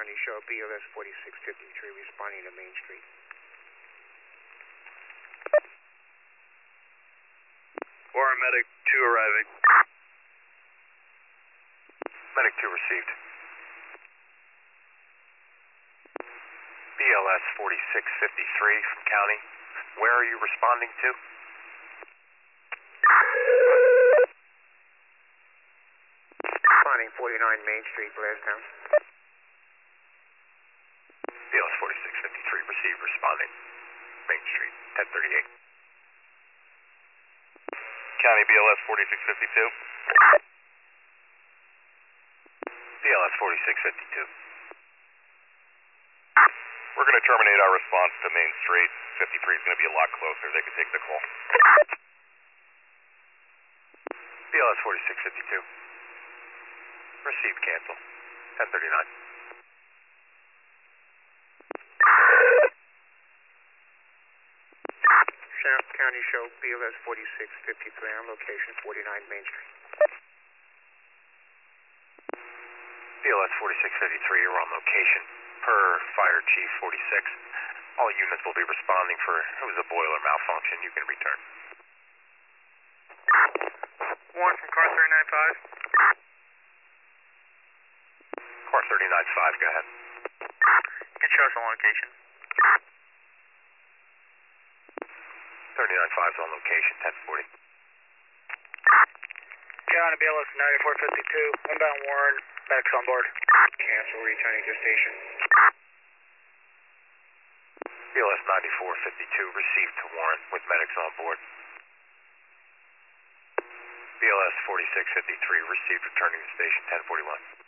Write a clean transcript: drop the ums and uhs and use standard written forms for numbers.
County Show, BLS 4653, responding to Main Street. Warren Medic 2 arriving. Medic 2 received. BLS 4653 from County. Where are you responding to? Responding 49 Main Street, Blairstown. BLS 4653 received, responding. Main Street, 1038. County BLS 4652. BLS 4652. We're going to terminate our response to Main Street. 53 is going to be a lot closer. They can take the call. BLS 4652. Received, cancel. 1039. County Show, BLS 4653 on location, 49 Main Street. BLS 4653, you're on location. Per Fire Chief 46, all units will be responding for it was a boiler malfunction. You can return. One from car 395. Car 395, go ahead. Can show us on location. 395 is on location, 1040. County BLS 9452, inbound Warren, medics on board. Cancel, returning to station. BLS 9452 received to Warren with medics on board. BLS 4653 received, returning to station, 1041.